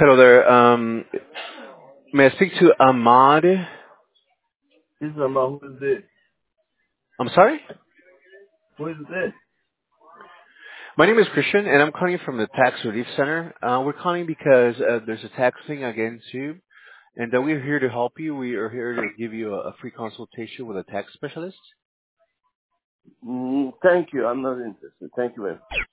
Hello there. May I speak to Ahmad? This is about who is this? I'm sorry? Who is this? My name is Christian, and I'm calling from the Tax Relief Center. We're calling because there's a tax thing against you, and we're here to help you. We are here to give you a free consultation with a tax specialist. Thank you. I'm not interested. Thank you very much.